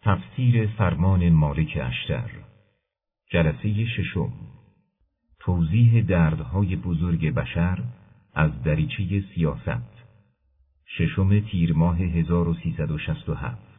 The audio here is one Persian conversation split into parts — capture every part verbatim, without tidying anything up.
تفسیر فرمان مالک اشتر، جلسه ششم. توضیح دردهای بزرگ بشر از دریچه سیاست، ششم تیر ماه هزار و سیصد و شصت و هفت.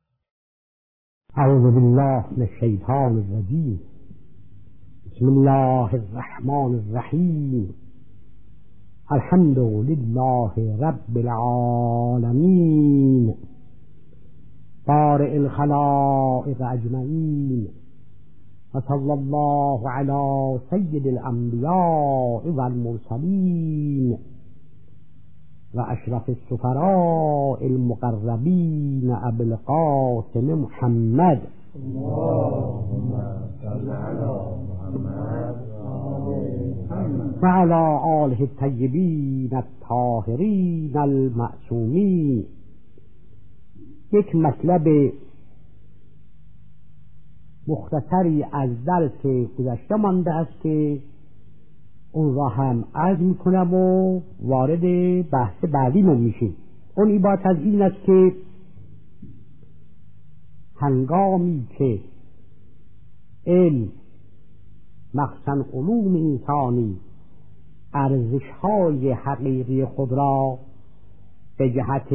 اعوذ بالله من الشیطان الرجیم. بسم الله الرحمن الرحیم. الحمد لله رب العالمین، بارئ الخلائق اجمعین، و صلی الله علی سید الانبیاء والمرسلین و اشرف السفراء المقربین ابی القاسم محمد. اللهم صل علی محمد و علی آله الطیبین الطاهرین المعصومین. یک مطلب مختصری از درس گذشته مانده است که اون را هم عرض میکنم و وارد بحث بعدیمون میشیم. اون عبارت از این است که هنگامی که علم مخصوصاً علوم انسانی ارزش‌های حقیقی خود را به جهت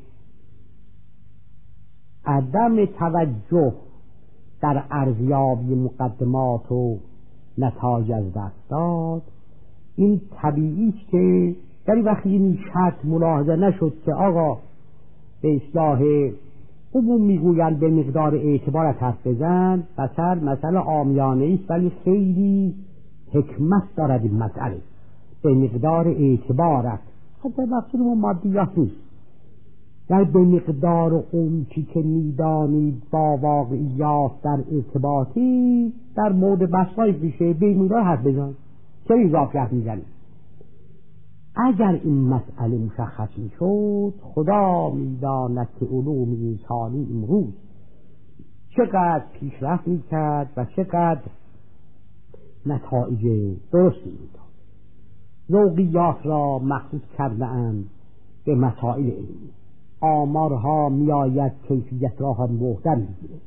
عدم توجه در ارزیابی مقدمات و نتایج از دست داد، این طبیعی است که در وقتی این شرط ملاحظه نشد که آقا به اصطلاح عموم میگویند به مقدار اعتبارت حرف بزن، مثلا مسئله عامیانه است ولی خیلی حکمت دارد این مسئله، به مقدار اعتبارت، حتی مقصود ما مادیات نیست، در به مقدار اون چی که میدانید با واقعیات در ارتباطی در مورد بسای میشه به مقدار حرف بزن، چرا اضافه حرف میزنی؟ اگر این مسئله مشخص میشد، خدا میداند که علوم انسانی امروز چقدر پیشرفت میکرد و چقدر نتایج درستی میداد. ذوقیات را مخصوص کرده اند به مسائل علمی، آمارها میآید کیفیت را هم بهتر میگیره،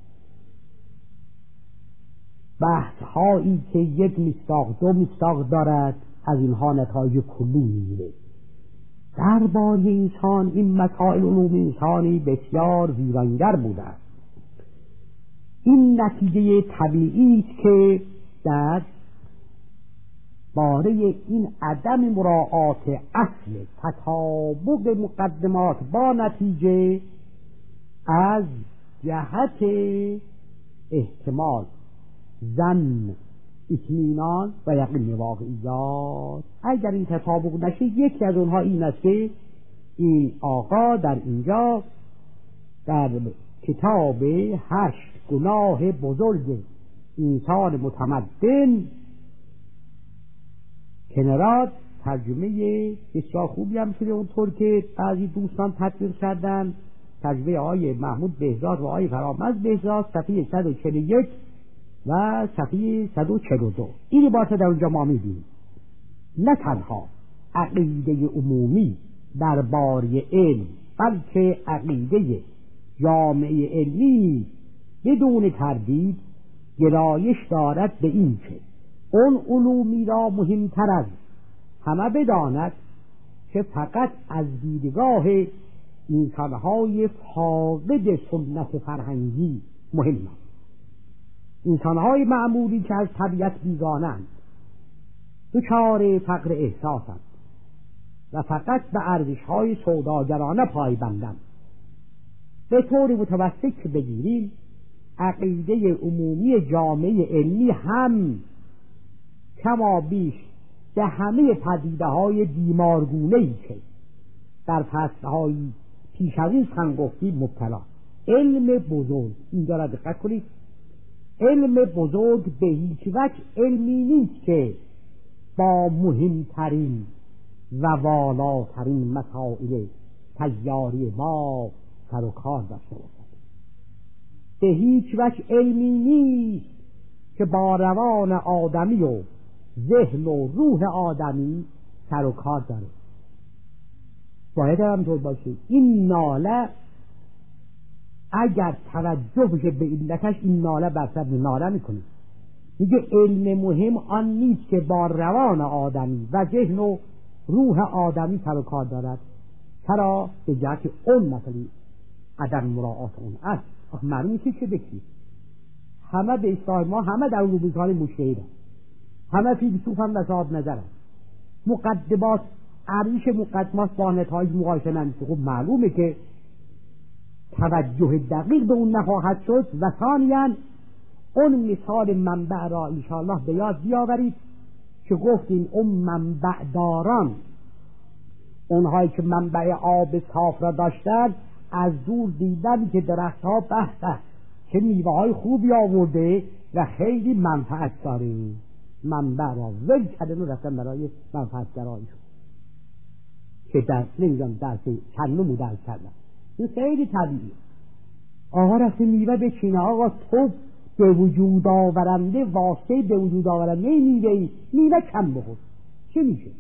بحث هایی که یک مصداق دو مصداق دارد از اینها نتایج کلی میگیره. درباره انسان این مسائل علوم انسانی بسیار ویرانگر بوده است. این نتیجه طبیعی است که در باره این عدم مراعات اصل تطابق مقدمات با نتیجه از جهت احتمال، ظن، اطمینان و یقین واقعیات، اگر این تطابق نشه، یکی از اونها این است که این آقا در اینجا در کتاب هشت گناه بزرگ انسان متمدن کنرات ترجمه بسیار خوبی هم شده، اونطور که بعضی دوستان تطبیق کردن، ترجمه آقای محمود بهزاد و آقای فرامرز بهزاد، صفحه صد و چهل و یک و صفحه صد و چهل و دو. این عبارت در اونجا ما می‌بینیم نه تنها عقیده عمومی درباره علم، بلکه عقیده جامعه علمی بدون تردید گرایش دارد به این که اون علومی را مهمتر از همه بداند که فقط از دیدگاه انسانهای فاقد سنت فرهنگی مهم است. انسانهای معمولی که از طبیعت بیگانند، دچار فقر احساسند و فقط به ارزشهای سوداگرانه پایبندند. به طور متوسط که بگیریم، عقیده عمومی جامعه علمی هم کما بیش به همه پدیده‌های بیمارگونه‌ای که در فصل‌های پیش از این سخن گفتیم مبتلا. علم بزرگ، اینجا را دقت کنید، علم بزرگ به هیچ وجه علمی نیست که با مهمترین و والاترین مسائل تیاری ما سر و کار داشته باشد. به هیچ وجه علمی نیست که با روان آدمی و ذهن و روح آدمی سر و کار داره. باید همطور باشه. این ناله، اگر توجه بشه به علتش این ناله برصد ناله میکنه. میگه علم مهم آن نیست که با روان آدمی و ذهن و روح آدمی سر و کار دارد، چرا به جهت اون مثلا عدم مراعات اون است. معلوم میشه چه بکی همه به اصلاح ما همه در علوم ظاهر مجتهدن، همه فیلسوف هم و صاحب نظرن، مقدمات عریش مقدمات با نتایج مقایسه نمیشه. خب معلومه که توجه دقیق به اون نخواهد شد. و ثانیاً اون مثال منبع را انشاءالله به یاد بیاورید که گفتیم اون منبع داران، اونهایی که منبع آب صاف را داشتن، از دور دیدن که درخت ها به به که میوه های خوبی آورده و خیلی منفعت داره، منبع را ول کردن و رفتن برای منفعت گرایی شد که در نمیدونم درس چندمو درس کردن. این خیلی طبیعیه. آقا رفته میوه بچینه، آقا تو به وجود آورنده واسطه به وجود آورنده میوه میوه کم بخور چه میشه؟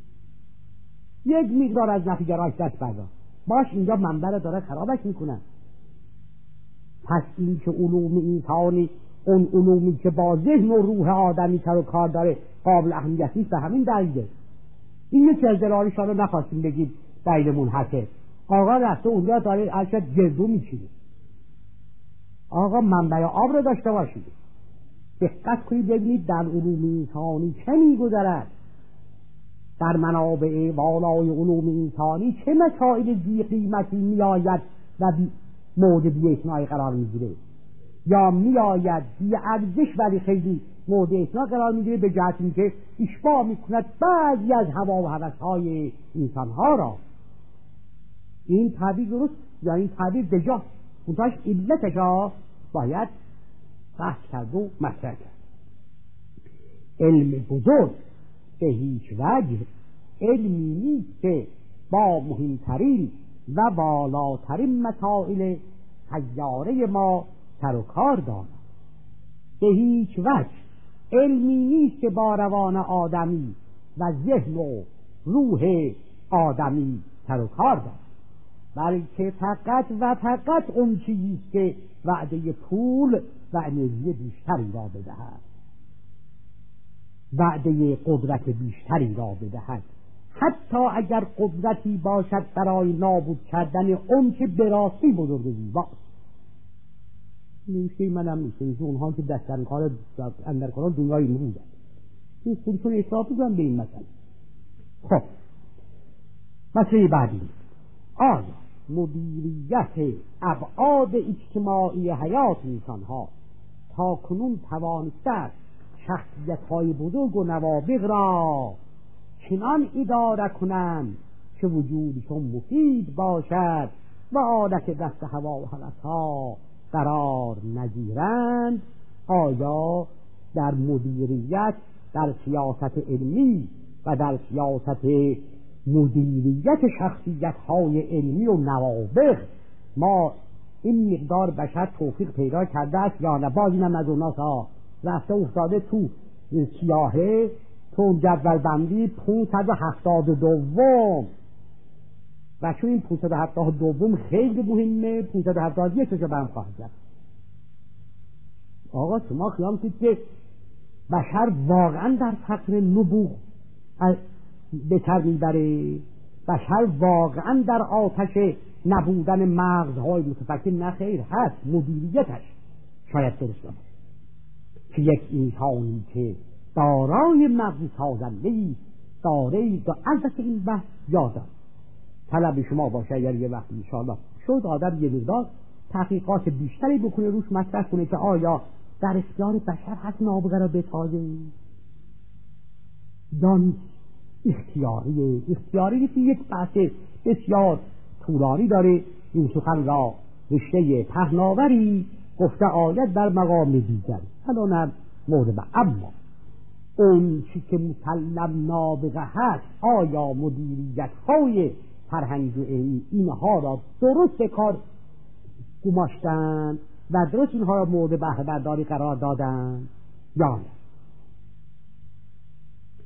یک مقدار از نفیگراش دست بردا باش، اینجا منبع داره خرابش میکنن. پس این که علوم انسانی، اون علومی که با ذهن و روح آدمی سر و کار داره، قابل اهمیت نیست. به همین دلیله این یکی از دلایلشان رو نخواستیم بگید دلیلمون هسته. آقا رفته اونجا داره ارشد گردو میچینه، آقا منبع آب رو داشته باشید. دقت کنید ببینید در علوم انسانی چه میگذرد، در منابع والای علوم انسانی چه مسائل ذی قیمتی میآید و مورد بی‌اعتنایی قرار میگیره، یا میآید بی ارزش ولی خیلی مورد اعتنا قرار میگیره، به جهت اینکه اشباع میکند بعضی از هوا و هوس‌های انسانها را. این تعبیر درست یا این تعبیر دجا منتاش علتش را باید بحث کرد و مطرح کرد. علم بزرگ به هیچ وجه علمی نیست که با مهمترین و بالاترین مسائل سیاره ما سر و کار دارد. به هیچ وجه علمی نیست که با روان آدمی و ذهن و روح آدمی سر و کار دارد، بلکه فقط و فقط اون چیزیست که وعده پول و انرژی بیشتری را بدهد، وعده قدرت بیشتری را بدهد، حتی اگر قدرتی باشد برای نابود کردن اون که براستی بزرگ زیباست. نمیشه منم نیست اونها که دست در کار اندر کار دنیای امروزن، این خودشون اصلاح بزن به این مسئله. خب مسئله بعدی، آیا مدیریت ابعاد اجتماعی حیات انسانها تا کنون توانسته شخصیت‌های بزرگ و نوابغ را چنان اداره کنند که وجودشون مفید باشد و عادت دست هوا و هوس‌ها قرار نگیرند؟ آیا در مدیریت، در سیاست علمی و در سیاست مدیریت شخصیت‌های علمی و نوابغ ما این مقدار بشر توفیق پیدا کرده است یا نه؟ باز اینم از اوناست ها رفته افتاده تو سیاهه، تو جدول بندی پانصد و هفتاد و دو و چون این پانصد و هفتاد و دو خیلی مهمه، پانصد و هفتاد و یک رو برم خواهد کرد. آقا شما خیال کنید که بشر واقعا در فقر نبوغ به سر میبره؟ بشر واقعا در آتش نبودن مغزهای متفکر؟ نه خیر، هست. مدیریتش شاید درست نباشه که یک انسانی که دارای مغز سازنده‌ای دارای دا البته این بحث یادم طلب شما باشه اگر یه وقت انشاءالله شد آدم یه مقدار تحقیقات بیشتری بکنه روش مطرح کنه که آیا در اختیار بشر هست نابغه را بسازه یا اختیاری اختیاری که یک بحث بسیار طولانی داره. این سخن را رشته پهناوری گفته آید در مقام دیگر، الانم مورد. اما اون چی که مسلم نابغه هست، آیا مدیریت های فرهنگ و علمی اینها را درست به کار گماشتن و درست اینها را مورد بهره برداری قرار دادن یا نه؟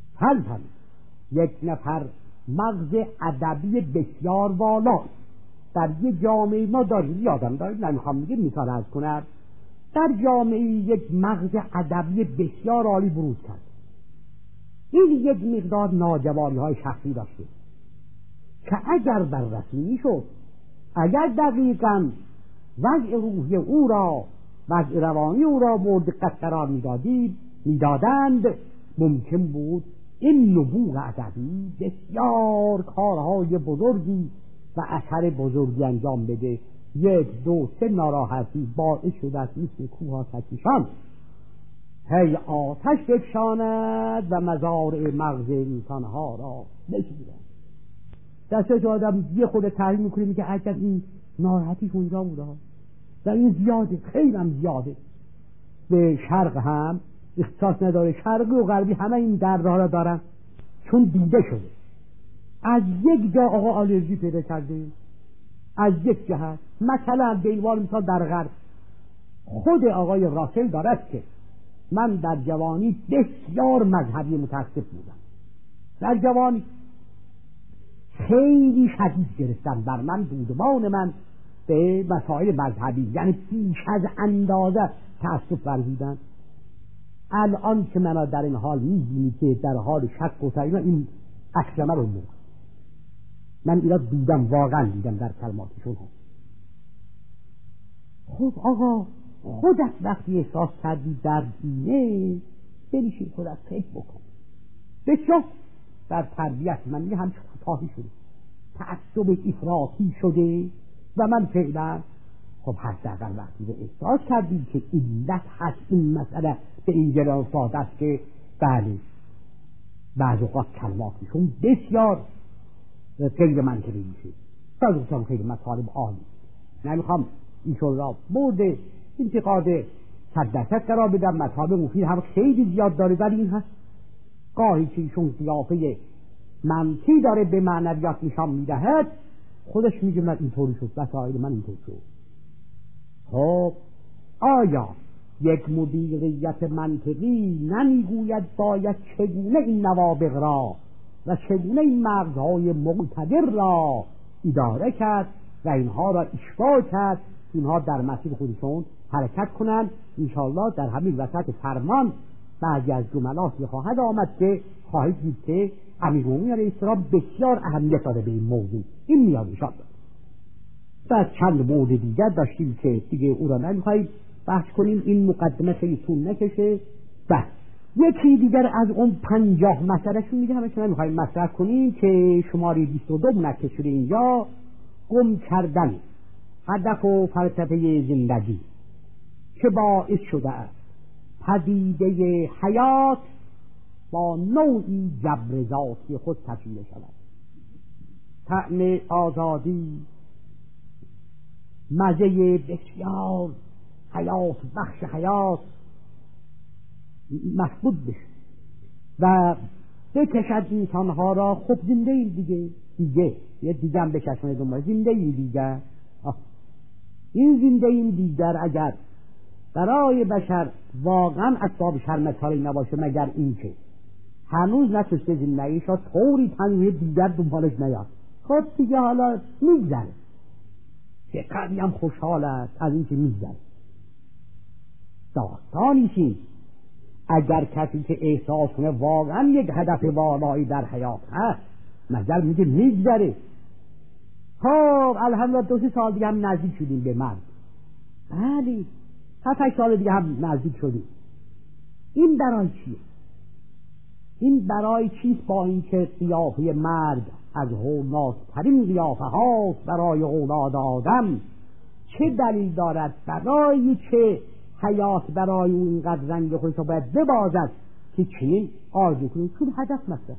فرضاً یک نفر مغز ادبی بسیار والا در یک جامعه ما داریم، یادم داریم، نمیخوام میگه مثال عرض کنم، در جامعه یک مغز ادبی بسیار عالی بروز کرد. این یک مقدار ناجواری های شخصی داشته که اگر بررسی میشد، اگر دقیقاً وضع روحی او را، وضع روانی او را مورد دقت قرار میدادیم میدادند، ممکن بود این نبوغ ادبی بسیار کارهای بزرگی و اثر بزرگی انجام بده. یک دو سه ناراحتی باعث شده است مثل کوه کشان هی آتش بکشاند و مزارع مغز انسانها را بشوید. دسته آدم یه خود تحلیل میکنه میگه عجب این ناراحتیش اونجا بوده و این زیاده، خیلی هم زیاده. به شرق هم اختصاص نداره، شرقی و غربی همه این دردها را دارن، چون دیده شده. از یک جا آقا آلرژی پیدا کرده، از یک جهت. مثلا به عنوان مثال در غرب خود آقای راسل دارد که من در جوانی بسیار مذهبی متاسف بودم، در جوانی خیلی شدید گرفتم بر من دودمان من به مسائل مذهبی، یعنی بیش از اندازه تأسف ورزیدن. الان که من در این حال میبینی که در حال شک و تایید، این اکرمه رو موقع من اینا دیدم، واقعا دیدم در کلماتشون هم. خب آقا خودت وقتی احساس کردی در دینه بنشین خودت فکر بکن. بسیار در تربیت من میگه همچه کوتاهی شده، تعصب افراطی شده و من فعلا خب حداقل وقتی به احساس کردی که علت هست این مسئله به این جرا افتاده است که بله بعض اوقات کلماتشون بسیار غیر منطقی میشه، بعض اوقات خیلی مطالب عالی. نمیخوام ایشون را مورد انتقاد صد درصد قرار بدم، مطالب مفید هم خیلی زیاد داره، ولی این هست گاهی که ایشون قیافه منفی داره به معنویات نشان میدهد، خودش میگه من اینطوری شد، مسائل من اینطور شد. خب آیا یک مدیریت منطقی نمیگوید باید چگونه این نوابغ را و چگونه این مغزهای مقتدر را اداره کرد و اینها را اشباع کرد، اینها در مسیر خودشون حرکت کنند؟ انشاءالله در همین وسط فرمان بعضی از جملاتی خواهد آمد که خواهید دید که امیرالمومنین علیه السلام بسیار اهمیت داده به این موضوع. این میاد انشاءالله. بعد چند مورد دیگر داشتیم که دیگه او را نمیخواهیم بحث کنیم، این مقدمه خیلی طول نکشه. بعد یکی دیگر از اون پنجاه مسئله شون میگه همه نمیخواهیم مطرح کنیم که شماره بیست و دو منعکس شده اینجا، گم کردن هدف و فلسفه زندگی که باعث شده است پدیده حیات با نوعی جبر ذاتی خود تشکیل شود. طعم آزادی، مزه بسیار حیات بخش حیات محبوب بشه و بکشد انسانها را. خب زنده این دیگه دیگه یه دیگه هم بکشمه دنبال زنده این دیگر. این زنده این دیگر اگر برای بشر واقعا اسباب شرمساری نباشه، مگر این که هنوز نتوسته زندگی شد طوری تنوی دیگر دنبالش نیاد، خب دیگه حالا میگذره که قدی هم خوشحال است از این که میگذره. داستانیشین اگر کسی که احساس کنه واقعا یک هدف والایی در حیات هست، مگر میگه میگذره. خب الحمدلله دو سه سال دیگه هم نزدیک شدیم به مرگ، بله هفت هشت سال دیگه هم نزدیک شدیم. این برای چیه؟ این برای چیست؟ با اینکه قیافه مرگ از هولناکترین قیافه هاست برای اولاد آدم. چه دلیل دارد برای چه حیات برای اون اینقدر رنگ خودش رو باید ببازد که چنین آرزو کنید؟ چون هدف مطرح،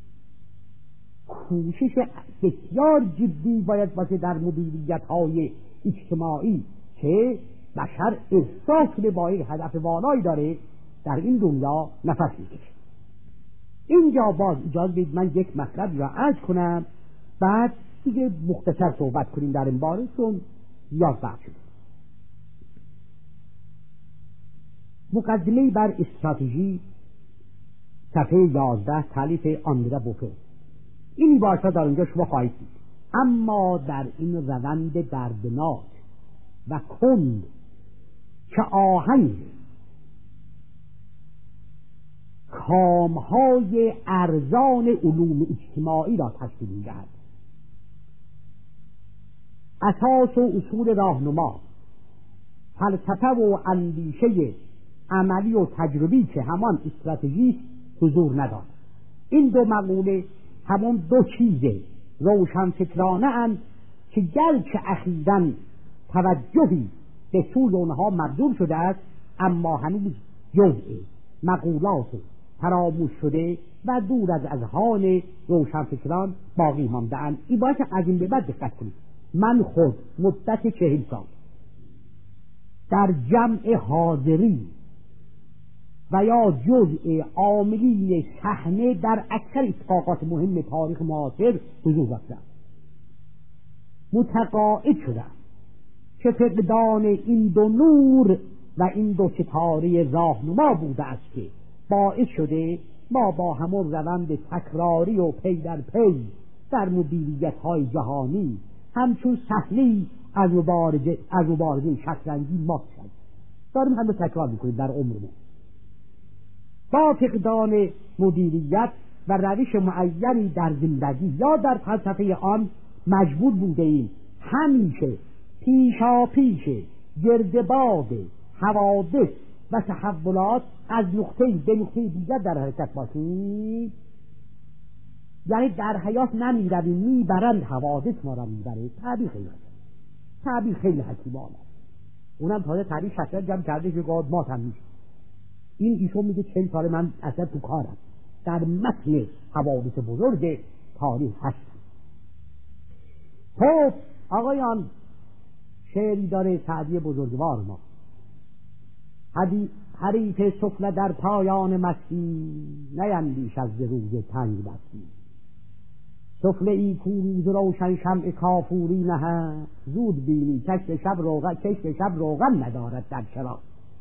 کوشش بسیار جدی باید باشه در مدیریت های اجتماعی که بشر احساس به با یک هدف والایی داره در این دنیا نفس میکشه. اینجا باز اجازه بدید من یک مطلب را عرض کنم، بعد دیگه مختصر صحبت کنیم در این باره چون یاد بحث شد. مقدمه بر استراتژی، صفحه یازده، تالیف آندره بوفه. این عبارت در اونجا شما خواهید دید. اما در این روند دردناک و کند که آهنگ کامهای ارزان علوم اجتماعی را تشکیل می‌دهد، اساس و اصول راهنما، فلسفه و اندیشه عملی و تجربی که همان استراتژی حضور ندارد. این دو مقوله همون دو چیزه روشنفکرانه اند که گرچه اخیراً توجهی به سوی آنها مبذول شده است، اما هنوز جزء مقولات فراموش شده و دور از اذهان روشنفکران باقی مانده اند. این باید از این به بعد دقت کنید. من خود مدت چهل سال در جمع حاضری و یا جزء عاملین صحنه در اکثر اتفاقات مهم تاریخ معاصر حضور داشتم. متقاعد شدم که فقدان این دو نور و این دو ستاره راهنما بوده است که باعث شده ما با همون روند تکراری و پی در پی در مدیریت‌های جهانی همچون صحنه‌ای از مبارزه از مبارزه شطرنجی مات شد. داریم همه تکرار می‌کنیم در عمرمون. با فقدان مدیریت و روش معینی در زندگی یا در فلسفه آن مجبور بوده ایم همیشه پیشا پیش گردباد حوادث و تحولات از نقطه به نقطه دیگر در حرکت باشیم. یعنی در حیات نمیرویم، میبرند حوادث ما را میبره. تعبیر خیلی تعبیر خیلی حکیمانه. اونم تازه تعبیر شطرنج جمع کرده که گاد مات هم میشه. این ایشون میگه چند سال من اصلا تو کارم در متن حوادث بزرگ تاریخ هستم. خب آقایان، شعری داره سعدی بزرگوار ما، حریف سفله در پایان مستی، نیندیش از روز تنگ بستی. سفله ای کو روز روشن شمع کافوری نهد، زود بینی کشف شب روغن کشف شب روغن ندارد در چراغ.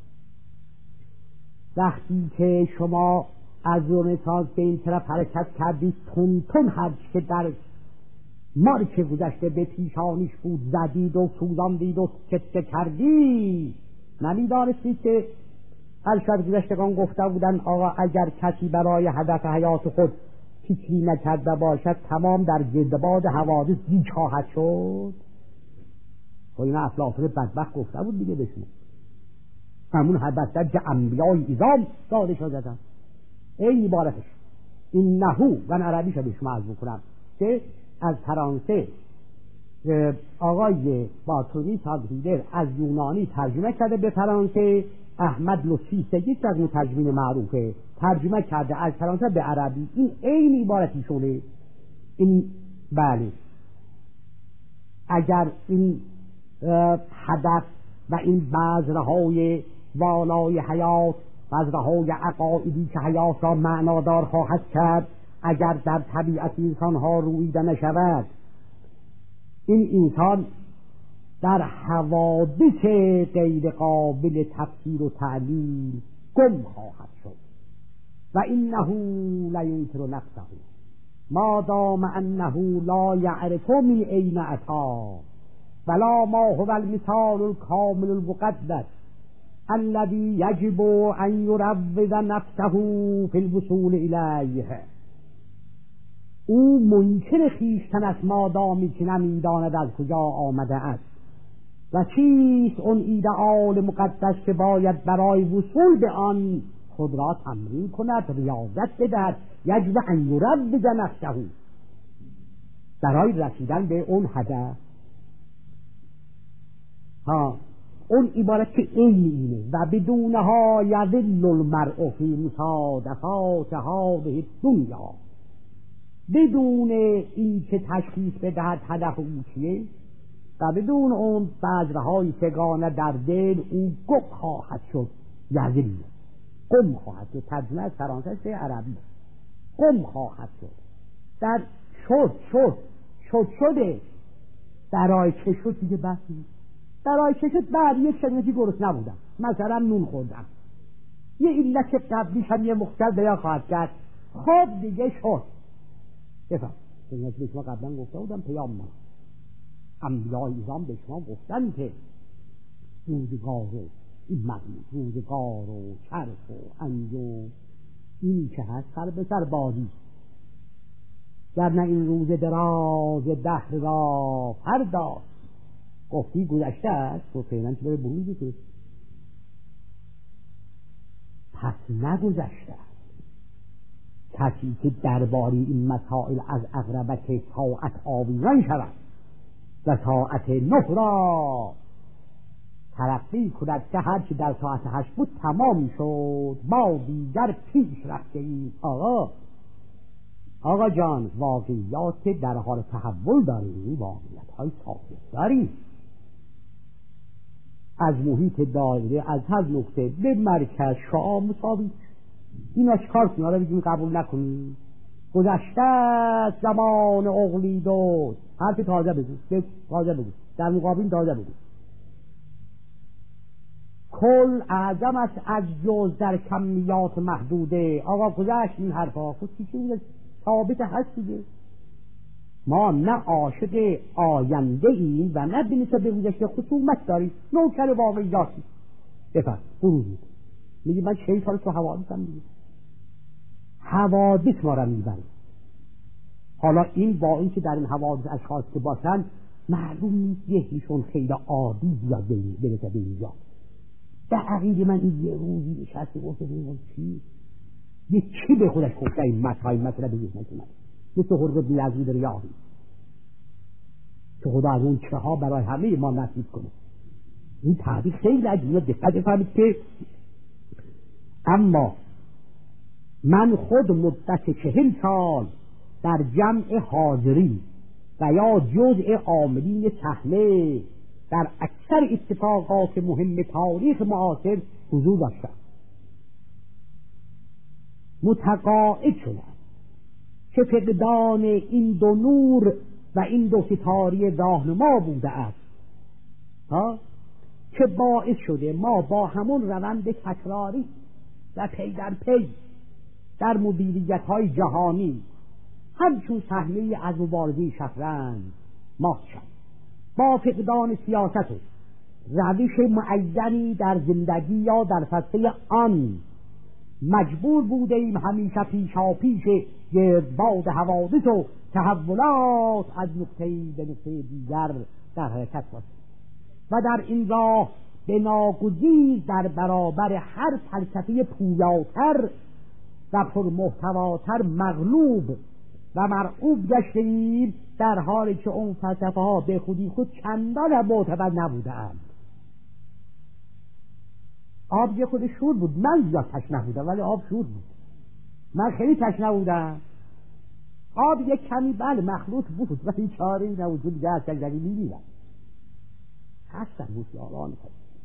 وقتی که شما از رنسانس به این طرف حرکت کردید، تون تون هرچ که در مارک گذشته به پیشانیش بود زدید و سوزاندید و چکه کردید. نمیدانستید که ارشد گذشتگان گفته بودن آقا اگر کسی برای هدف حیات خود فکری نکرده باشد تمام در گردباد حوادث گیج خواهد شد. و این افلاطون بدبخت گفته بود دیگه بشون همون هدف در که انبیای ایزام داده شدن. این عبارتش این نهو و عربی شده شما عرض بکنم که از فرانسه آقای باتونی سالهیدر از یونانی ترجمه کرده به فرانسه، احمد لطفی سگیست از مترجمین معروفه ترجمه کرده از فرانسه به عربی. این این عبارتی شده. این بله اگر این هدف و این بذرهای والای حیات، بذرهای عقایدی که حیات را معنادار خواهد کرد، اگر در طبیعت انسان ها رویده نشود، این انسان در حوادث غیر قابل تفسیر و تعلیل گم خواهد شد. و انه لینکر نفسه ما دام انه لا یعرف من این اتی ولا ما هو المثال الکامل المقدس الذي یجب ان یروض نفسه فی الوصول الیه. او منکر خویشتن است مادامی که نمیداند از کجا آمده است و چیست اون ایدئال مقدس که باید برای وصول به آن خود را تمرین کند، ریاضت بدهد. یجب ان یروض نفسه، برای رسیدن به اون هدف. ها اون عبارت که این اینه و بدونها یذل المرء فی مصادفات هذه الدنیا، بدون این که تشخیص بدهد هدف او چیه و بدون اون بذرهای سگانه در دل او گم خواهد شد. یذل گم خواهد شد. ترجمه از فرانسه به عربی گم خواهد شد. در شد شد شد شده درای چه شد دیگه بحثی درای چه شد. بعد یک شنیدی گرست نبودم، مثلا نون خوردم، یه علت قبلیش هم یه مختل بیان خواهد کرد. خب دیگه شد. بفهم سنت به شما قبلا گفته بودم پیام ما انبیای ایران به شما گفتن که روزگار و این مغلوب روزگار و چرخ و انج و این که هست سر به سر بازی، گر نه این روز دراز دهر را فردا. گفتی گذشته است تو فعلا چه به بروزی تو پس نگذشته است. کسی که درباری این مسائل از اقربت ساعت آویزان شود و ساعت نه را ترقی کند که هرچی در ساعت هشت بود تمام شد، ما دیگر پیش رفته ایم. آقا آقا جان واقعیات در حال تحول داریم، واقعیت های ثابت داریم، از محیط دایره از هر نقطه به مرکز شعاع مساوی. اینا چکار کنیم؟ حالا بگیم قبول نکنیم گذشته زمان اغلی دو، حرف تازه بگو تازه بگو در مقابل تازه بگو. کل اعظم است از جز در کمیات محدوده. آقا گذشت این حرفا خود چی چیزی ثابت هست دیگه. ما نه عاشق آینده ایم و نه بنسبت به گذشته خصومت داریم، نوکر واقعیاتی. بفرم برو میگه من چه سال تو حوادثم دیگه، حوادث ما را میبره. حالا این با این که در این حوادث اشخاص که باشن معلوم نیست یهیشون خیلی عادی زیاد برسه به اینجا. به عقیده من این یه روزی نشسته گفته بینیم چی یه چی به خودش گفته این مطای مثلا به ذهن من مثل حرب بن یزید ریاحی که خدا از اون چه ها برای همه ما نصیب کنه. این تعبیر خیلی عجیبه، دقت فهمید که اما من خود مدت چهل سال در جمع حاضرین و یا جزء عاملین صحنه در اکثر اتفاقات مهم تاریخ معاصر حضور داشتم، متقاعد شدم که فقدان این دو نور و این دو ستاره راهنما بوده است ها که باعث شده ما با همون روند تکراری و پی در پی در مدیریت های جهانی همچون صحنه از مبارزه شطرنج مات شد. با فقدان سیاست و روش معینی در زندگی یا در فلسفه آن مجبور بوده ایم همیشه پیشا پیش گردباد حوادث و تحولات از نقطه‌ای به نقطه دیگر در حرکت باشیم و در این راه به ناگزیر در برابر هر فلسفه پویاتر و پرمحتواتر مغلوب و مرعوب گشتیم، در حالی که اون فلسفه ها به خودی خود چندان معتبر نبودند. آب یه خود شور بود، من زیاد تشنه بودم ولی آب شور بود، من خیلی تشنه بودم. آب یک کمی بله مخلوط بود ولی چاره ای نبود، دیگه از تجربی می‌بینم هستن هوشیاران.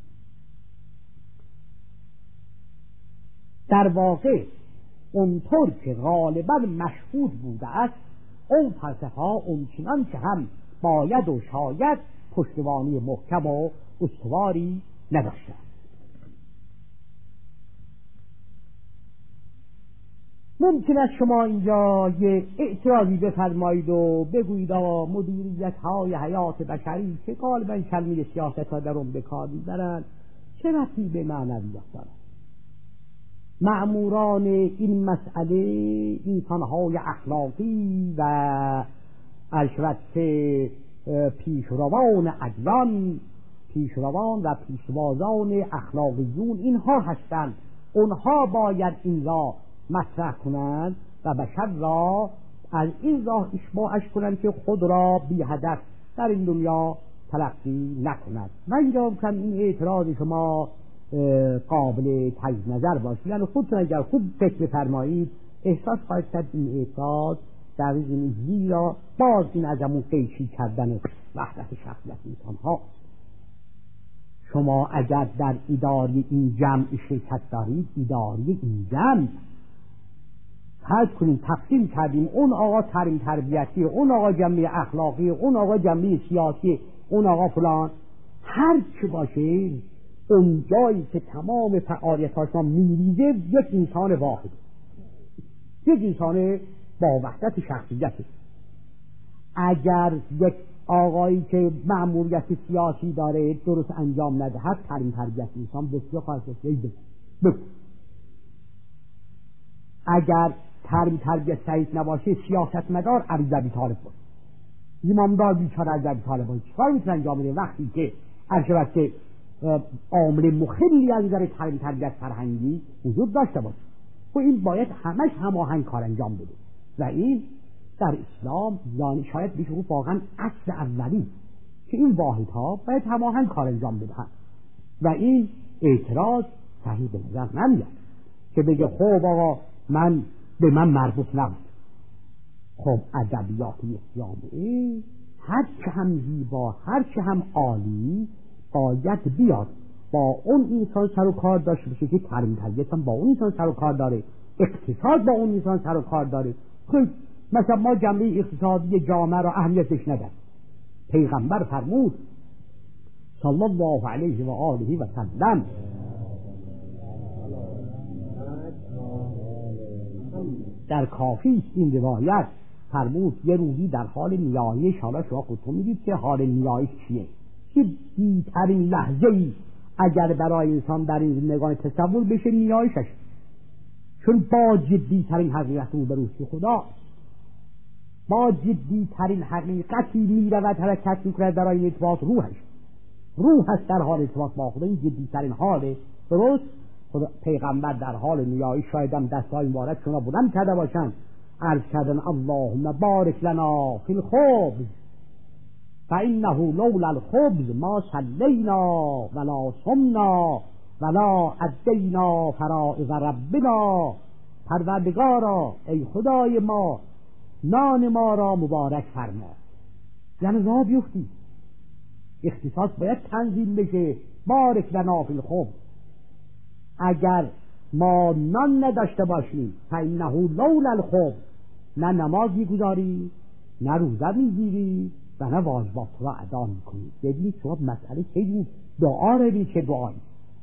در واقع اونطور که غالبا مشهود بوده است اون فلسفه ها اونچنان که هم باید و شاید پشتوانی محکم و استواری نداشتند. ممکن است شما اینجا یه اعتراضی بفرمایید و بگویید مدیریت های حیات بشری که غالبا کلمه سیاست ها در اون بکار میبرند چه ربطی به معنویات دارد؟ مأموران این مسئله انسان‌های اخلاقی و البته پیشروان ادیان، پیشروان و پیشوازان اخلاقیون اینها هستند. اونها باید این را مطرح کنند و بشر را از این راه اشباعش کنند که خود را بی هدف در این دنیا تلقی نکند. و اینجا کم این اعتراض شما قابل تجزیه نظر باشید، یعنی خودتون اگر خوب فکر بفرمایید احساس خواهید کرد این اعتراض در این زیرا باز این از همون قیچی کردن وحدت شخصیت انسان ها. شما اگر در اداره این جمع شرکت دارید، اداره این جمع فرض کنید تقسیم کردیم، اون آقا تعلیم تربیتی، اون آقا جمعی اخلاقی، اون آقا جمعی سیاسی، اون آقا فلان، هر چی باشه اون جایی که تمام فعالیت‌هاش میریزه یک انسان واحد، یک انسان با وحدت شخصیت. اگر یک آقایی که مأموریت سیاسی داره درست انجام ندهد، ترین تربیت انسان بسیار خواهد بسید بکن. اگر ترین تربیت صحیح نباشه، سیاستمدار علی ابی طالب بود، امامدار بیچاره علی ابی طالب بود، چیکار میتونه انجام بده وقتی که هرچند که عامل مخلی از نظر ترین تربیت فرهنگی وجود داشته باشه، و این باید همش هماهنگ کار انجام بده. و این در اسلام یعنی شاید بشه گفت واقعا اصل اولی که این واحدها باید هماهنگ کار انجام بدهند. و این اعتراض صحیح به نظر نمیاد که بگه خب آقا من به من مربوط نبود. خب ادبیات اسلامی هر چه هم زیبا، هر چه هم عالی، باید بیاد با اون انسان سر و کار داشته باشه که تربیت تربیت هم با اون انسان سر و کار داره، اقتصاد با اون انسان سر و کار داره. خب مثلا ما جنبه اقتصادی جامعه را اهمیتش نداریم. پیغمبر فرمود صلی الله علیه و آله و سلم در کافی این روایت فرمود یه روزی در حال نیایش، حالا شما خودتون میدید که حال نیایش چیه، که بی‌ترین لحظه‌ای اگر برای انسان در این زندگانی تصور بشه نیایشش، چون با جدی‌ترین حقیقت رو به روی خدا، با جدی‌ترین حقیقتی میرود حرکت میکند برای ارتباط روحش. روح هست در حال ارتباط با خدا، این جدی‌ترین حاله. درست خدا پیغمبر در حال نیایش شاید هم دستای مبارک شما بلند کرده باشند، عرض کردن اللهم بارک لنا فی الخبز فانه لولا الخبز ما صلینا ولا صمنا ولا ادینا فرائض ربنا. پروردگارا ای خدای ما، نان ما را مبارک فرما. یعنی راه بیفتی، اختصاص باید تنظیم بشه. بارک لنا فی الخبز، اگر ما نان نداشته باشیم فانه لولا الخبز، نه نماز میگذاری، نه روزه میگیری و نه واجبات را ادا میکنی. ببینید شما مسئله چه دعا رو چه دعایی.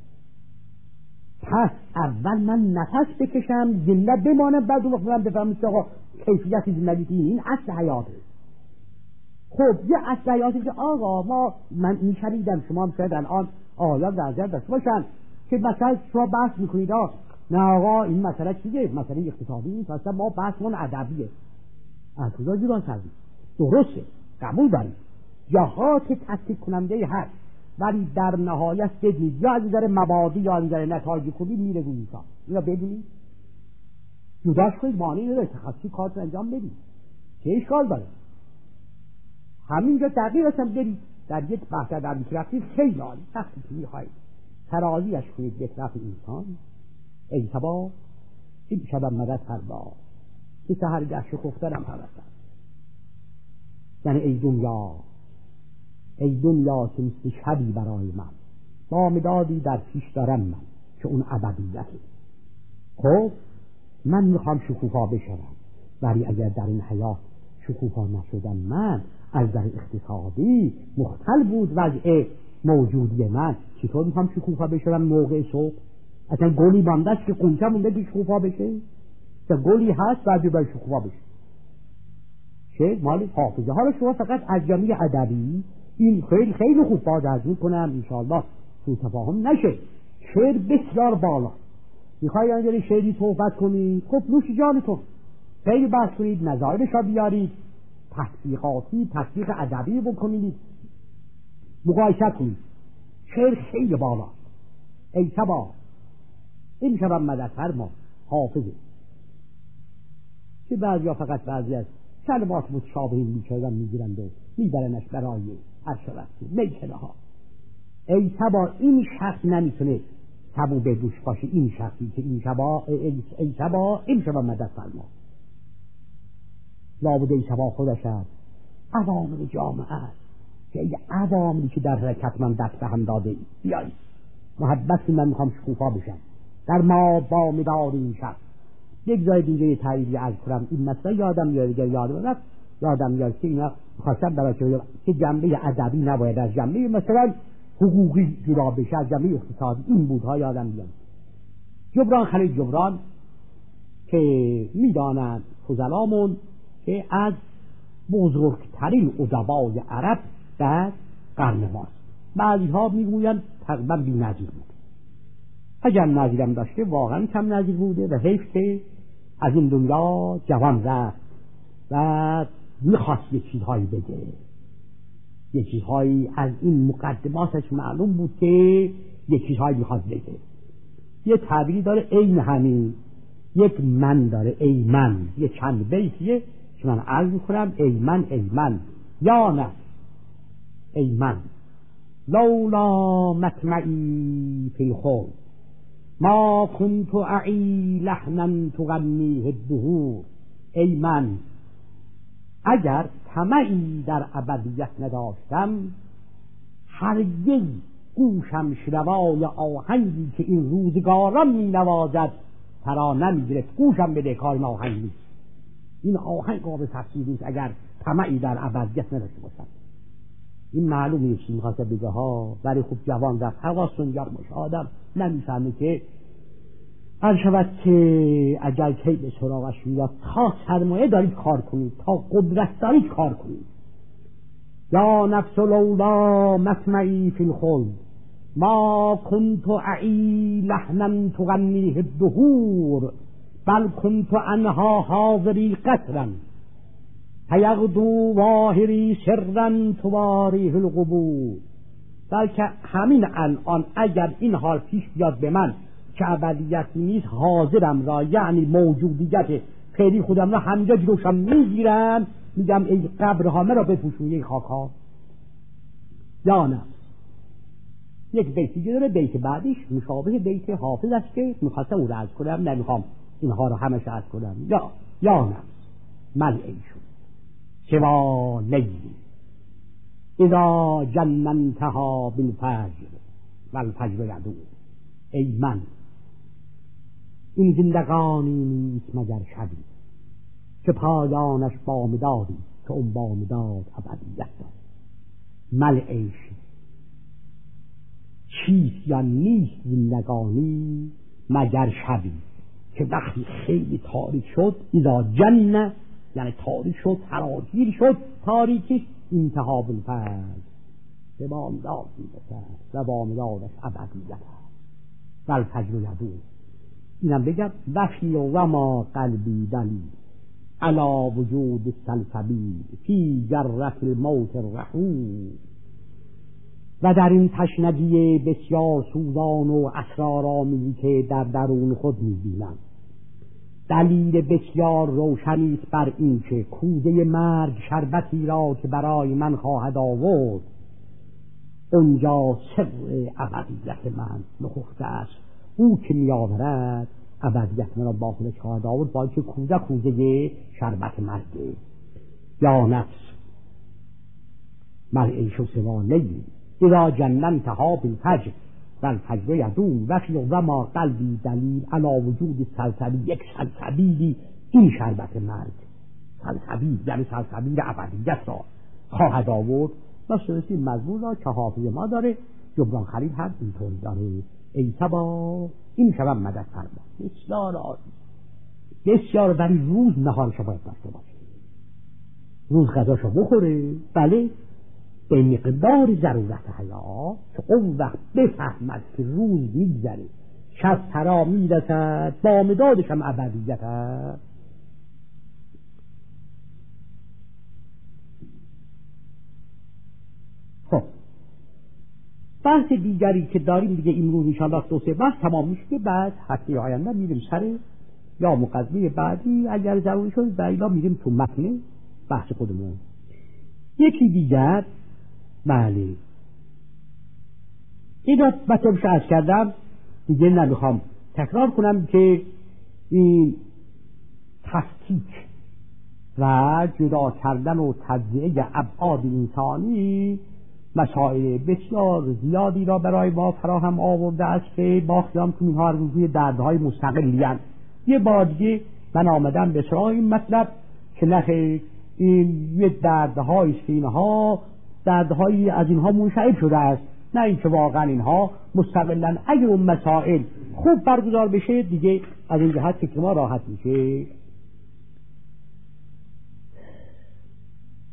پس اول من نفس بکشم، زنده بمانم، بعد اون وقت من بفهمم که آقا کیفیت زندگی این اصل حیاته. خب یه اصل حیاتی که آقا ما من میشنیدم شما هم شاید الان آیات در نظر داشته باشن که مثلا شما بحث میکنید آقا نه آقا این مسئله چیه، مسئله اقتصادی نیست، مثلا ما بحثمون ادبیه. از کجا جدا کردیم؟ درسته، قبول داریم، جهات تصدیق کننده هست، ولی در نهایت بدید یا از نظر مبادی یا از نظر نتایج خوبی میره روی انسان. اینا بدونید جداش کنید، معنی نداره تخصصی کارتون انجام بدید، چه اشکال داره؟ همینجا دقیق هستم برید در یک بحث در میکرفتید خیلی عالی وقتی که میخواید ترازیش کنید به طرف انسان. ای سبا این شبم مدد فردا که سهرگه شکفترم حوستم، یعنی ای دنیا، ای دنیا که مثل شبی برای من با مدادی در پیش دارم من که اون ابدیته. خب من میخوام شکوفا بشم، ولی اگر در این حیات شکوفا نشدم، من از در اقتصادی مختل بود وضع موجودی من، چطور میخوام شکوفا بشم موقع صبح؟ اصلا گلی باندست که قنچه مونده که شکوفا بشه؟ که گلی هست بعدی باید شکوفا بشه چه؟ مالی حافظه. حالا شما فقط از جمعی ادبی این خیلی خیلی خوب باز از میکنم انشاءالله تو تفاهم نشه. شعر بسیار بالا، میخوایی انجلی شعری صحبت کنید، خب نوش جانتون، خیلی بحث کنید، نظایرش را بیارید، تحقیقاتی تحقیق ادبی بکنید، مقایسه کنید. شعر خیلی بالا. ای شبا این شبم مدد فرما حافظه که بعضی ها فقط بعضی از کلمات متشابهین میشوند میگیرند و میبرنش برای عرش رفتی میکنه ها. ای شبا این شخص نمیتونه تبو به دوش باشه، این شخصی که این شبا ای, ای شبا این شبا مدد فرما. لابد ای شبا خودش است عوامل جامعه است که ای عواملی که در حرکت من دست به هم داده ای بیایی محبت من میخوام شکوفا بشم در ما با مدار این شخص. یک جای دیگه یه تعییدی از کنم این مسئله یادم میاد، دیگه یادم رفت یادم میاد که اینا خواستم برای که جنبه ادبی نباید از جنبه مثلا حقوقی جدا بشه، از جنبه اقتصادی این بودها یادم میاد. جبران خلیل جبران که میدانند فضلامون که از بزرگترین ادبای عرب در قرن ماست. بعضی ها میگویند تقریبا بی نظیر بود. اگر نظیرم داشته واقعا کم نظیر بوده و حیف که از این دنیا جوان رفت و میخواست یه چیزهایی بگه. یه چیزهایی از این مقدماتش معلوم بود که یه چیزهایی میخواست بگه. یه تعبیری داره عین همین، یک من داره، ای من، یه چند بیتیه که من عرض میکنم. ای من ای من یا نه ای من لولا مطمعی فی الخلد ما كنت اعی لحنا تغنیه الدهور. ای من اگر طمعی در ابدیت نداشتم هرگز گوشم شنوای آهنگی که این روزگاران می نوازد فرا نمی گرفت. گوشم بده کار این آهنگ نیست. این آهنگ قابل تفسیر نیست اگر طمعی در ابدیت نداشته باشم. این معلومه چی میخواسته بگه ها، ولی خوب جوان رفت حواستون جمع باشه. آدم نمیفهمه که هر شود که اجل کی به سراغش میاد. تا سرمایه دارید کار کنید، تا قدرت دارید کار کنید. یا نفس لولا مطمعی فی الخلد ما كنت اعی لحنا تغنیه الدهور بل كنت انها حاضری قطرا فیغدو واهری سرا تواریه القبور. بلکه همین الان اگر این حال پیش بیاد به من که ابدیت نیست، حاضرم را، یعنی موجودیت فعلی خودم را همینجا جلوشم میگیرم، میگم ای قبرها مرا بپوشون ای خاکها. یا نه یک بیتی داره، بیت بعدیش مشابه بیت حافظ است که میخواستم او را عرض کنم، نمیخوام اینها رو همش عرض کنم. یا یا نه من ایشون سوا لیلی اذا جننتها بالفجر والفجر یدور. ای من این زندگانی نیست مگر شبی که پایانش بامدادی که اون بامداد ابدیت داد. مل عیش چیست یا نیست زندگانی مگر شبی که وقتی خیلی تاریک شد، اذا جن یعنی تاریک شد، فراگیر شد، تاریکش انتها بالفجر به بامداد میرسد و بامدادش ابدیت است. والفجر یدور. اینم بگم وحی و ما قلبی دلیل علا وجود السلسبیل فی جرة الموت الرحوم. و در این تشنگی بسیار سوزان و اسرارآمیزی که در درون خود می‌بینم دلیل بسیار روشنی است بر این که کوزه مرگ شربتی را که برای من خواهد آورد، اونجا سر ابدیت من نهفته است. او که میآورد ابدیت من را با خودش خواهد آورد، با اینکه کوزه کوزه شربت مرگه. یا نفس مرعیش و سوا لیلی اذا جننتها بالفجر والفجر یدور وفی و ما قلبی دلیل علا وجود سلسبیل. یک سلسبیلی این شربت مرگ، سلسبیل یعنی سلسبیل ابدیت را خواهد آورد. مثل این مضمون را که حافظ ما داره، جبران خلیل هم اینطوری داره. ای صبا این شبم مدد فرما. بسیار عالی، بسیار. ولی روز نهارشو باید داشته باشه، روز غذاشو بخوره، بله، به مقدار ضرورت حیات، که اون وقت بفهمد که روز میگذره، شب فرا میرسد، بامدادش هم ابدیت هست. خب بحث دیگری که داریم دیگه امروز انشاءالله دو سه بحث تمام میشه، بعد هفته آینده میریم سر یا مقدمه بعدی اگر ضروری شد و الا میریم تو متن بحث خودمون. یکی دیگر، بله این را بطورش عرض کردم دیگه نمیخوام تکرار کنم که این تفکیک و جدا کردن و تجزیه ابعاد انسانی مسائل بسیار زیادی را برای ما فراهم آورده است که با خیام که اینها روی دردهای مستقلی هستند. یه بار دیگه من آمدم به سراغ این مطلب که نخیر این یه دردهایی است که اینها دردهایی از اینها منشعب شده است، نه اینکه واقعا اینها مستقلن. اگر اون مسائل خوب برگزار بشه دیگه از این جهت که ما راحت میشه.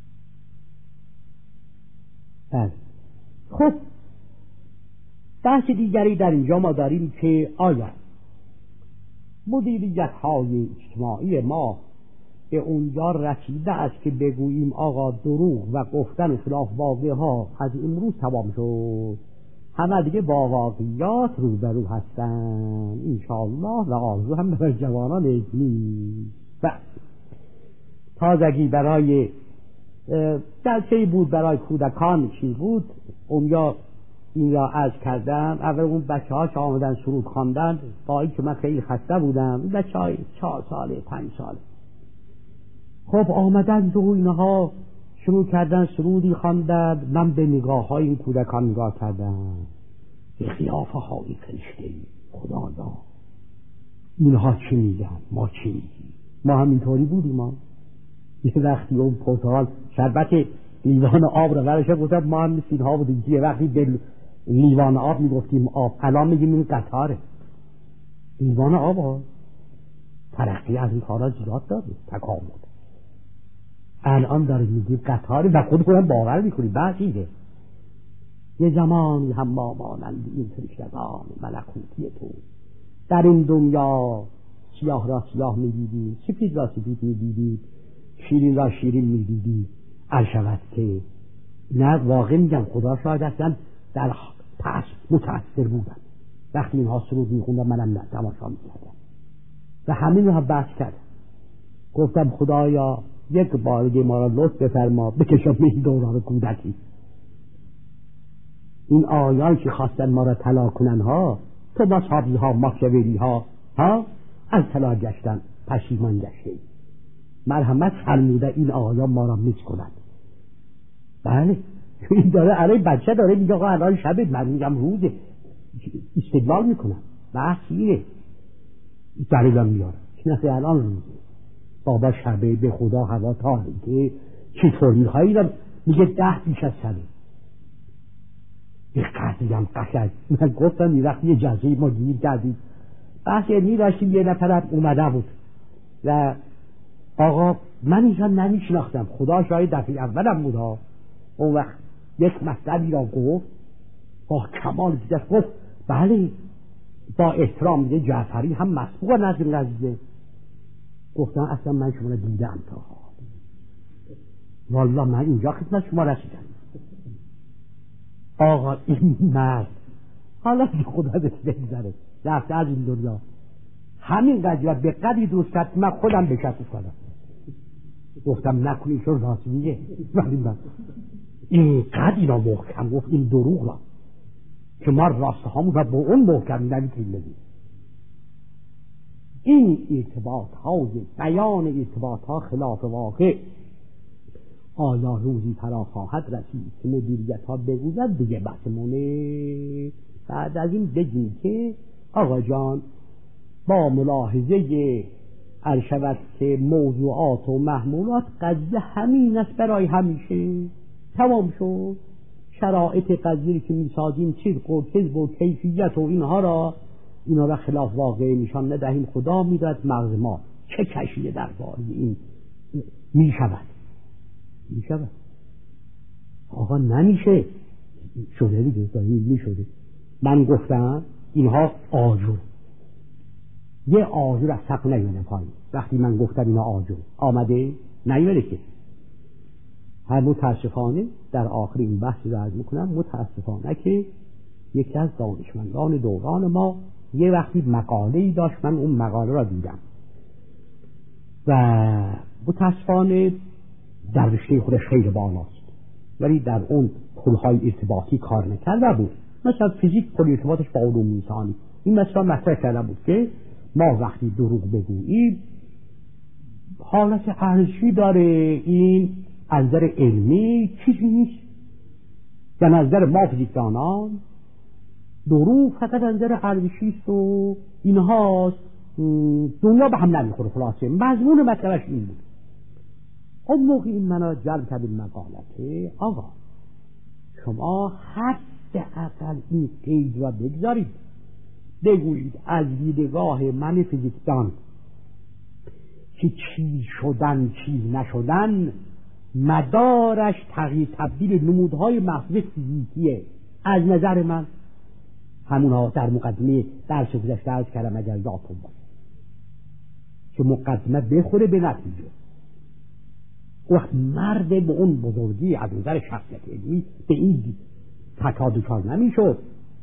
بله. خب بحث دیگری در اینجا ما داریم که آیا مدیریت های اجتماعی ما به اونجا رسیده است که بگوییم آقا دروغ و گفتن خلاف واقعه ها از امروز تمام شد، همه دیگه با واقعیات روبرو هستن انشاءالله و آرزو هم برای جوانان نیست. و تازگی برای جلسه بود برای کودکان چی بود اونجا این را عرض کردم. اول اون بچه هاش آمدن سرود خواندن، با این که من خیلی خسته بودم، بچه های چهار ساله پنج ساله خب آمدن و اینها شروع کردن سرودی خواندن. من به نگاه های این کودکان نگاه کردم، به قیافه های فرشته. خدایا اینها چی میگن ما چی میگیم؟ ما همینطوری بودیم. ما یه وقتی اون پرتقال شربت لیوان آب رو برشه گفتم ما هم مثل اینها بودیم. یه وقتی به لیوان آب میگفتیم آب، الان میگیم این قطاره. لیوان آب ها ترقی از این کارا زیاد داره، تکامل. الان داره میگیم قطاره و خود خودم باور میکنی بعضیه. یه زمانی هم ما مانند این فرشتگان ملکوتی تو در این دنیا سیاه را سیاه میدیدی، سپید را سپید میدیدی، شیرین را شیرین میدیدی. عرشبت که نه واقع میگم خدا شاید اصلا در پس متأثر بودن وقتی اینها سرود میخوندن، منم نه تماشا میکردم و همین رو هم بحث کردم. گفتم خدایا یک بارگی ما را لطف بفرما بکشم به این دوران کودکی. این آیان که خواستن ما را طلا کنن ها، تو با صحابی ها ماکیاولی ها ها از طلا گشتن پشیمان گشته. مرحمت فرموده این آیان ما را میز کنند. بله این داره علی بچه داره میگه آقا الان شبه، من میگم روزه، استدلال میکنم. بحث اینه دلیلم میاره چنانکه الان روزه بابا شبه به خدا هوا تا که چطور میخوایی را میگه ده پیش از شبه. یه قضیه هم قشنگ من گفتم این وقت یه جزایی ما گیر کردیم بحث علمی داشتیم. یه نفر اومده بود و آقا من اینجا نمیشناختم، خدا شاید دفعه اولم بود ها. اون وقت یک مطلبی را گفت با کمال دیدست، گفت بله با احترام میگه جعفری هم مسبوق نظر نزده. گفتم اصلا من شما را دیدم تا والله من اینجا خدمت شما رسیدم. آقا این مرد حالا که خدا بهش بگذره رفته از این دنیا، همین قضیه به قدری دوست کرد من خودم بشکف کنم. گفتم نکنی چون راست میگه، ولی من این قدری را محکم گفت این دروغ را که ما راسته همون را با اون محکم نمیتونیم بگیم. این ارتباط های بیان ارتباط ها خلاف واقع آیا روزی فرا خواهد رسید که مدیریت ها بگوید دیگه بحثمونه. بعد از این بگیم که آقا جان با ملاحظه عرشبت که موضوعات و محمولات قضیه همین است برای همیشه تمام شد. شرایط قضیه که میسازیم صدق و کذب و کیفیت و اینها را اینا را خلاف واقع نشان ندهیم. خدا میداد مغز ما چه کشیه در باره این میشود میشود آقا نمیشه شده دیگه داریم میشده. من گفتم اینها آجر یه آجر از سقف نیمده پایین. وقتی من گفتم اینا آجر آمده نیمده که هر متاسفانه در آخر این بحث رو عرض میکنم متاسفانه که یکی از دانشمندان دوران ما یه وقتی مقاله‌ای داشت، من اون مقاله را دیدم و متاسفانه در رشته خودش خیلی بالاست ولی در اون پلهای ارتباطی کار نکرده بود. مثلا فیزیک پل ارتباطش با علوم انسانی این مثلا مطرح کرده بود که ما وقتی دروغ بگوییم حالت ارزشی داره. این از نظر علمی چیزی نیست. در نظر ما فیزیکدانان دروغ فقط از نظر ارزشی است و اینهاست، دنیا به هم نمیخوره. خلاصه مضمون مطلبش این بود. اون موقع این منو جلب کرد این مقاله که آقا شما حد اقل این قید را بگذارید، بگویید از دیدگاه من فیزیکدان که چی شدن چی نشدن مدارش تغییر تبدیل نمودهای محض فیزیکیه. از نظر من همونها در مقدمه درس گذشته عرض کردم اگر یادتون باشه که مقدمه بخوره به نتیجه. وقت مرد به اون بزرگی از نظر شخصیت علمی به این تکادوکار نمیشد.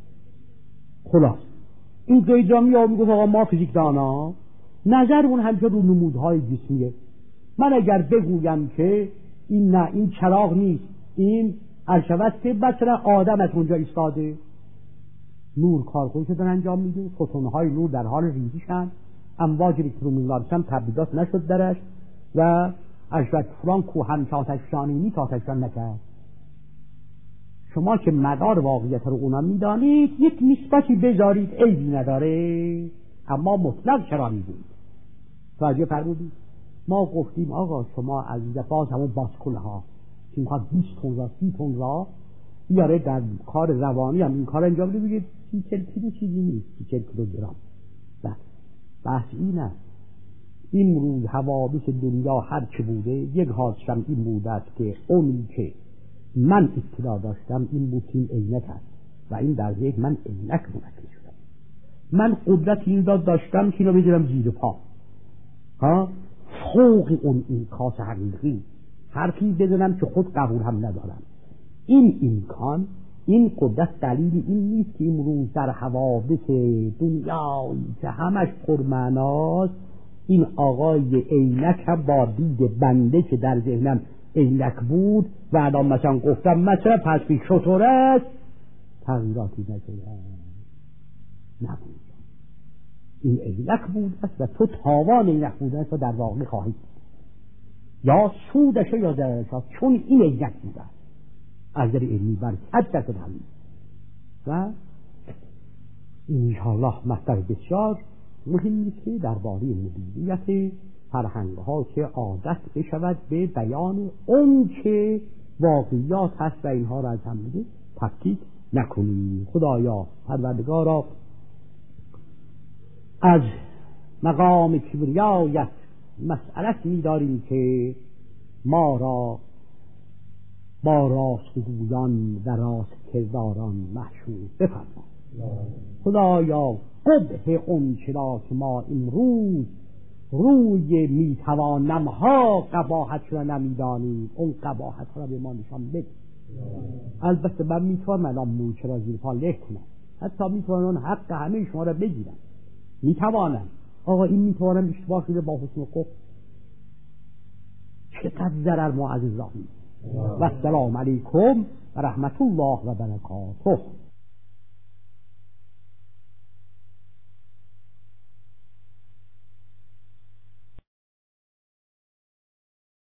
خلاص این قیدرامی ها میگفت آقا ما فیزیکدانا نظر اون همیشه رو نمودهای جسمیه. من اگر بگویم که این نه این چراغ نیست، این الشود که مثلا آدم از اونجا ایستاده، نور کارخونش دارن انجام میده، فوتونهای نور در حال ریزشن، امواج الکترومغناطیسی تبدیلات نشد درش و الشود فلان کوهن که آتش شانینی که آتش شان نکرد. شما که مدار واقعیت رو اونا میدانید یک نسبتی بذارید، عیبی نداره، اما مطلق چرا میگوید؟ توجه فرمودید؟ ما گفتیم آقا شما از باز همون باسکول ها که میخواد بیست تن را سی تن را بیاره در کار روانی هم این کار انجام بده، بگید سی چل کیلو چیزی نیست، سی چل کیلوگرم. بله بحث این است. امروز حوادث دنیا هر چه بوده یک حادثه این بوده است که اونی که من اطلاع داشتم این بود این عینک است و این در ذهن من عینک منعکس شده. من قدرت این داد داشتم که اینو بذارم زیر پا ها فوق اون این کاس حقیقی حرفی بزنم که خود قبول هم ندارم. این امکان این قدرت دلیل این نیست که امروز در حوادث دنیایی که همش پرمعناست این آقای عینک هم با دید بنده که در ذهنم عینک بود و الان مثلا گفتم مثلا پس بی شطور است تغییراتی نشده نبود. این عینک بود است و تو تاوان عینک بود است و در واقع خواهید یا سودش یا ضررش، چون این عینک بود است از در علمی بر صد درصد همین. و انشاءالله مطلب بسیار مهمی که درباره مدیریت فرهنگ ها که عادت بشود به بیان اون که واقعیات هست و اینها را از هم دیگه تفکیک نکنیم. خدایا پروردگارا از مقام کبریایت مسئلت می‌داریم که ما را با راستگویان و راست کرداران محشور بفرما. خدایا قبح اون چرا که ما امروز روی میتوانم ها قباحت را نمیدانیم اون قباحت را به ما نشان بده. البته من میتوانم الان موچه را زیر پا له کنم، حتی میتوانم اون حق همه شما را بگیرم، میتوانم. آقا این میتوانم اشتباه شده با حسن خوب چقدر ضرر معزز راهی. و السلام علیکم و رحمت الله و برکاته.